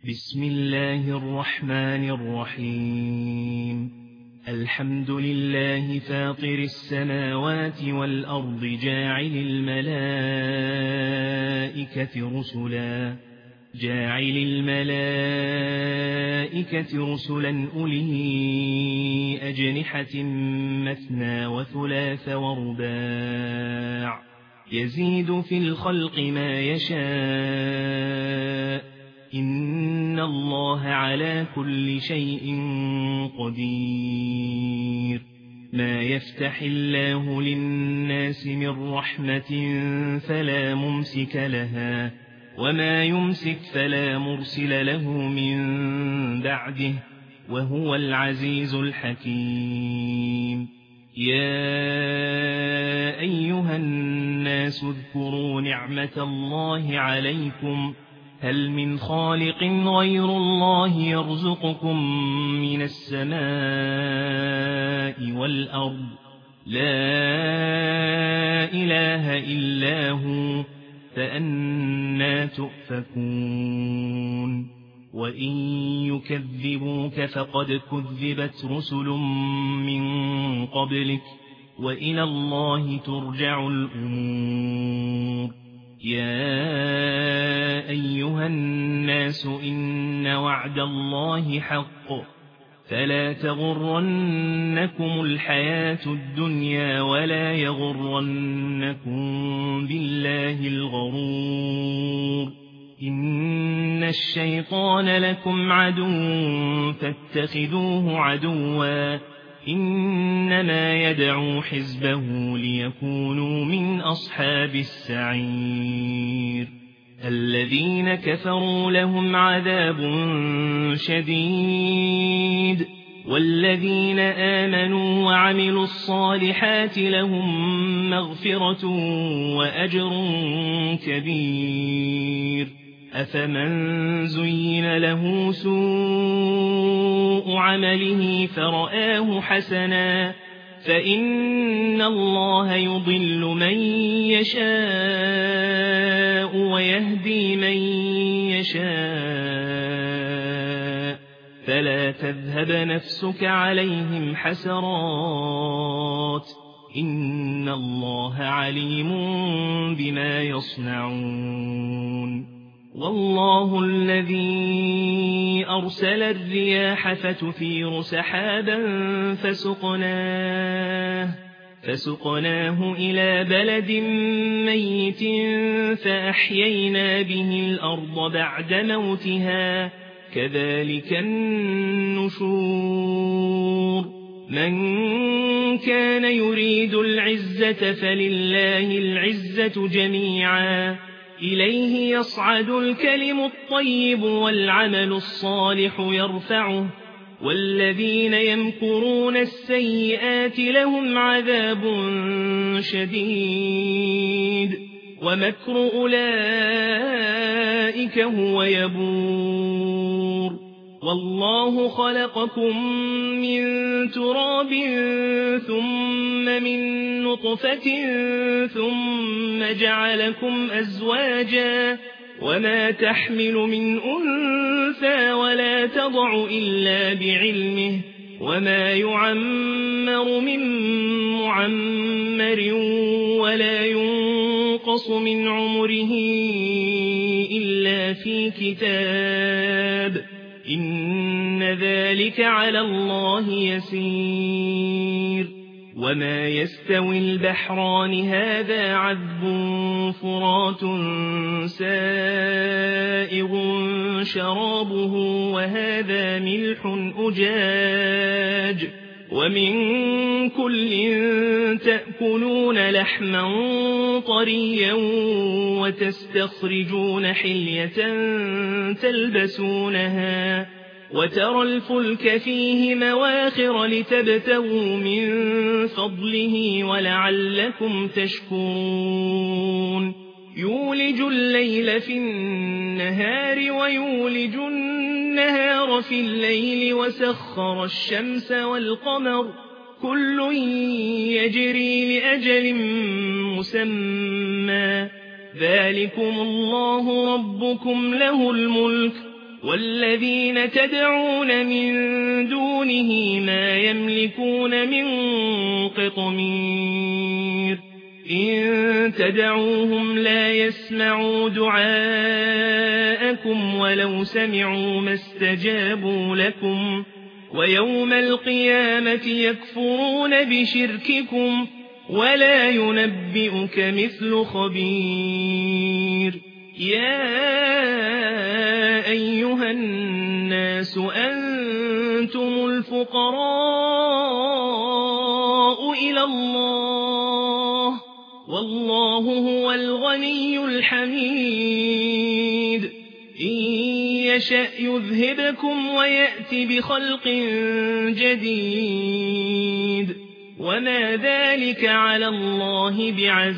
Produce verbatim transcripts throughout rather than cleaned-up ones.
بسم الله الرحمن الرحيم الحمد لله فاطر السماوات والأرض جاعل الملائكة رسلا جاعل الملائكة رسلا أولي أجنحة مثنى وثلاث ورباع يزيد في الخلق ما يشاء إن الله على كل شيء قدير ما يفتح الله للناس من رحمة فلا ممسك لها وما يمسك فلا مرسل له من بعده وهو العزيز الحكيم يا أيها الناس اذكروا نعمة الله عليكم هل من خالق غير الله يرزقكم من السماء والأرض لا إله إلا هو فأنى تؤفكون وإن يكذبوك فقد كذبت رسل من قبلك وإلى الله ترجع الأمور يا أيها الناس إن وعد الله حق فلا تغرنكم الحياة الدنيا ولا يغرنكم بالله الغرور إن الشيطان لكم عدو فاتخذوه عدوا إنما يدعو حزبه ليكونوا من أصحاب السعير الذين كفروا لهم عذاب شديد والذين آمنوا وعملوا الصالحات لهم مغفرة وأجر كبير أفمن زين له سوء عمله فرآه حسنا فإن الله يضل من يشاء ويهدي من يشاء فلا تذهب نفسك عليهم حسرات إن الله عليم بما يصنعون والله الذي أرسل الرياح فتثير سحابا فسقناه, فسقناه إلى بلد ميت فأحيينا به الأرض بعد موتها كذلك النشور من كان يريد العزة فلله العزة جميعا إليه يصعد الكلم الطيب والعمل الصالح يرفعه والذين يمكرون السيئات لهم عذاب شديد ومكر أولئك هو يبور والله خلقكم من تراب ثم من نطفة ثم جعلكم أزواجا وما تحمل من أنثى ولا تضع إلا بعلمه وما يعمر من معمر ولا ينقص من عمره إلا في كتاب إن ذلك على الله يسير وما يستوي البحران هذا عذب فرات سائغ شرابه وهذا ملح أجاج ومن كل تأكلون لحما طريا وتستخرجون حلية تلبسونها وترى الفلك فيه مواخر لتبتغوا من فضله ولعلكم تشكرون يولج الليل في النهار ويولج النهار في الليل وسخر الشمس والقمر كل يجري لأجل مسمى ذلكم الله ربكم له الملك والذين تدعون من دونه ما يملكون من قطمير إن تدعوهم لا يسمعوا دعاءكم ولو سمعوا ما استجابوا لكم ويوم القيامة يكفرون بشرككم ولا ينبئك مثل خبير يا أيها الناس أنتم الفقراء إلى الله والله هو الغني الحميد إن يشأ يذهبكم ويأتي بخلق جديد وما ذلك على الله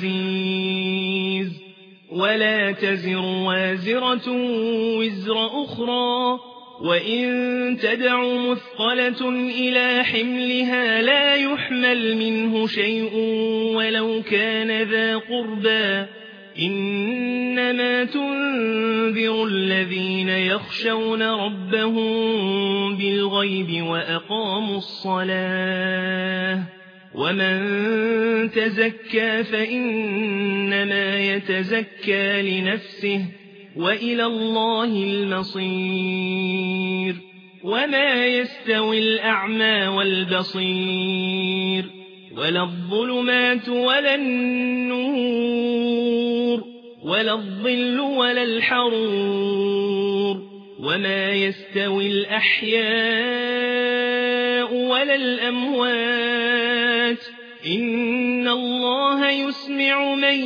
بعزيز ولا تزر وازرة وزر أخرى وإن تدع مثقلة إلى حملها لا يحمل منه شيء ولو كان ذا قربى إنما تنذر الذين يخشون ربهم بالغيب وأقاموا الصلاة ومن تزكى فإنما يتزكى لنفسه وإلى الله المصير وما يستوي الأعمى والبصير ولا الظلمات ولا النور ولا الظل ولا الحرور وما يستوي الأحياء ولا الأموات إن الله يسمع من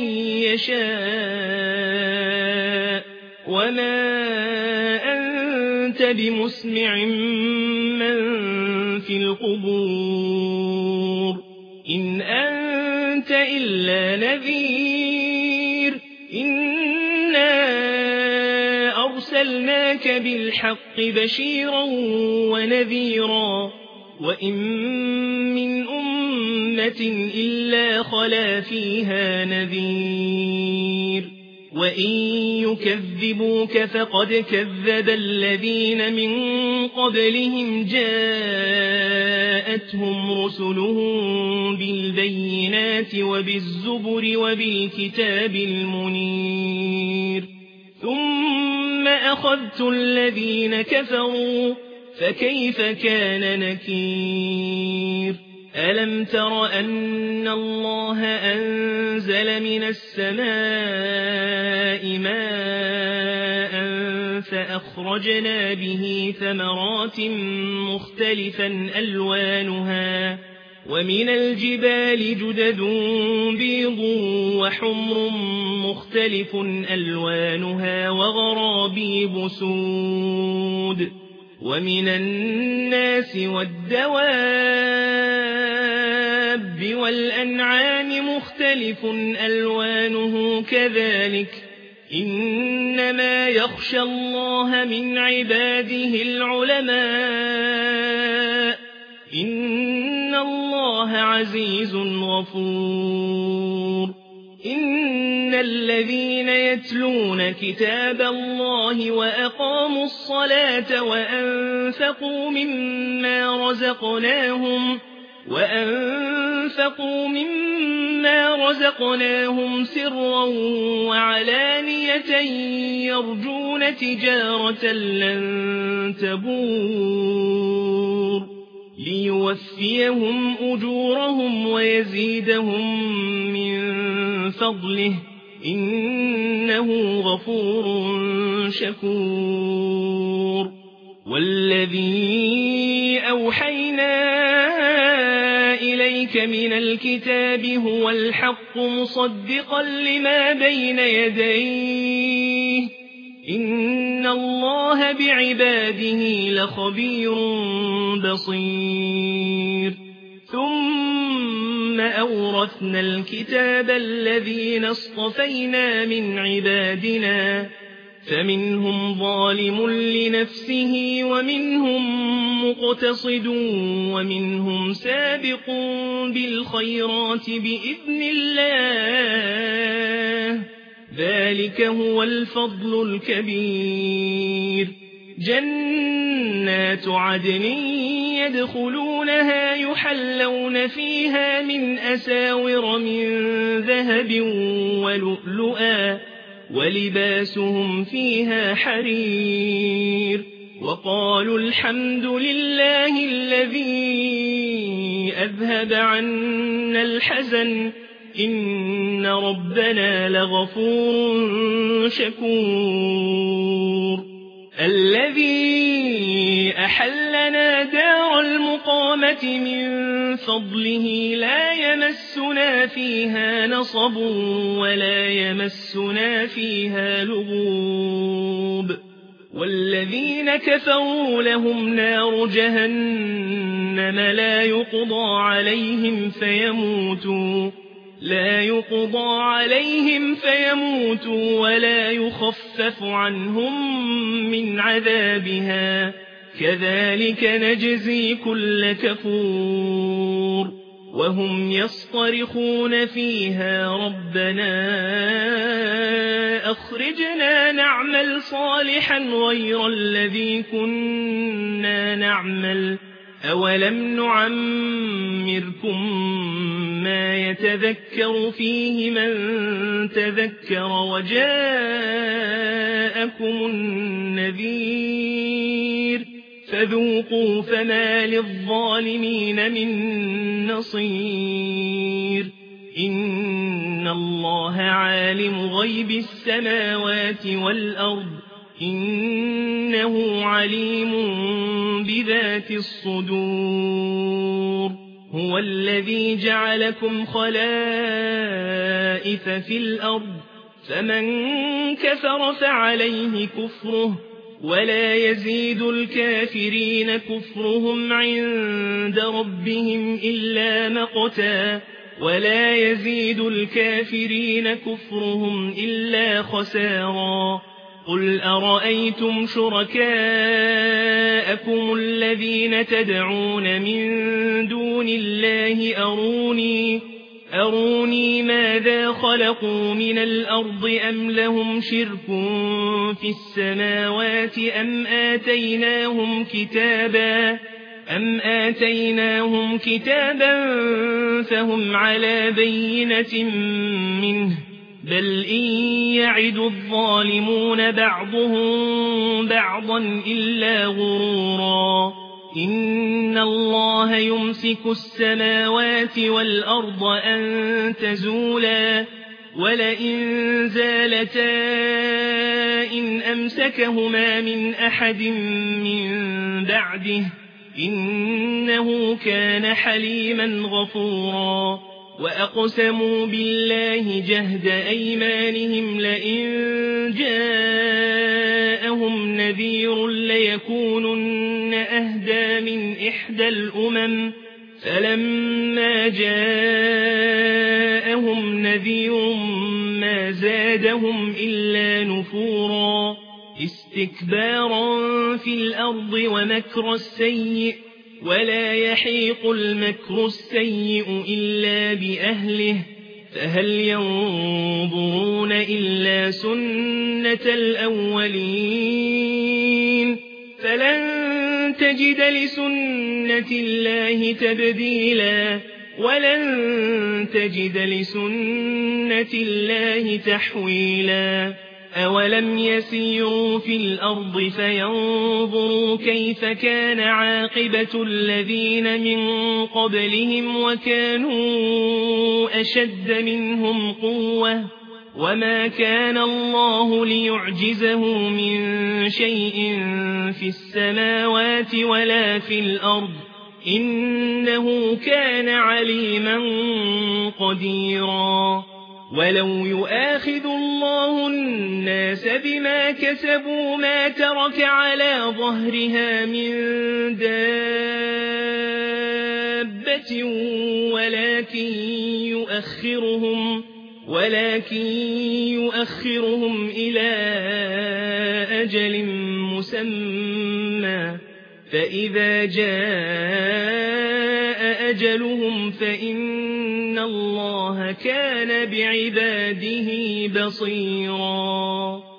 يشاء وما أنت بمسمع من في القبور إن أنت إلا نذير إنا أرسلناك بالحق بشيرا ونذيرا وإن من أمة إلا خلا فيها نذير وإن يكذبوك فقد كذب الذين من قبلهم جاءتهم رسلهم بالبينات وبالزبر وبالكتاب المنير ثم أخذت الذين كفروا فكيف كان نكير ألم تر أن الله أنزل من السماء ماء فأخرجنا به ثمرات مختلفا ألوانها ومن الجبال جدد بيض وحمر مختلف ألوانها وغرابيب سود ومن الناس والدواب والأنعام مختلف ألوانه كذلك إنما يخشى الله من عباده العلماء إن الله عزيز غفور إن الذين يتلون كتاب الله وأقاموا الصلاة وأنفقوا مما رزقناهم وأنفقوا مما رزقناهم سرا وعلانية يرجون تجارة لن تبور ليوفيهم أجورهم ويزيدهم من فضله إنه غفور شكور والذي أوحينا إليك من الكتاب هو الحق مصدقا لما بين يديه إن الله بعباده لخبير بصير ثم أورثنا الكتاب الذين اصطفينا من عبادنا فمنهم ظالم لنفسه ومنهم مقتصد ومنهم سابق بالخيرات بإذن الله ذلك هو الفضل الكبير جنات عدن يدخلونها يحلون فيها من أساور من ذهب ولؤلؤا ولباسهم فيها حرير وقالوا الحمد لله الذي أذهب عنا الحزن إن ربنا لغفور شكور الذي أحلنا دار المقامة من فضله لا يمسنا فيها نصب ولا يمسنا فيها لغوب والذين كفروا لهم نار جهنم لا يقضى عليهم فيموتوا لا يقضى عليهم فيموتوا ولا يخفف عنهم من عذابها كذلك نجزي كل كفور وهم يصطرخون فيها ربنا أخرجنا نعمل صالحا غير الذي كنا نعمل أولم نعمركم ما يتذكر فيه من تذكر وجاءكم النذير فذوقوا فما للظالمين من نصير إن الله عالم غيب السماوات والأرض إنه عليم بذات الصدور هو الذي جعلكم خلائف في الأرض فمن كفر فعليه كفره ولا يزيد الكافرين كفرهم عند ربهم إلا مقتا ولا يزيد الكافرين كفرهم إلا خسارا قل أرأيتم شركاءكم الذين تدعون من دون الله أروني أروني ماذا خلقوا من الأرض أم لهم شرك في السماوات أم آتيناهم كتابا أم آتيناهم كتابا فهم على بينة منه بل إن يعد الظالمون بعضهم بعضا إلا غرورا إن الله يمسك السماوات والأرض أن تزولا ولئن زالتا إن أمسكهما من أحد من بعده إنه كان حليما غفورا وأقسموا بالله جهد أيمانهم لئن جاءهم نذير ليكونن أهدى من إحدى الأمم فلما جاءهم نذير ما زادهم إلا نفورا استكبارا في الأرض ومكر السيء ولا يحيق المكر السيء إلا بأهله فهل ينظرون إلا سنة الأولين فلن تجد لسنة الله تبديلا ولن تجد لسنة الله تحويلا أولم يسيروا في الأرض فينظروا كيف كان عاقبة الذين من قبلهم وكانوا أشد منهم قوة وما كان الله ليعجزه من شيء في السماوات ولا في الأرض إنه كان عليما قديرا ولو يؤاخذ الله الناس بما كسبوا ما ترك على ظهرها من دابة ولكن يؤخرهم ولكن يؤخرهم إلى أجل مسمى فإذا جاء أجلهم فإن الله كان بعباده بصيرا.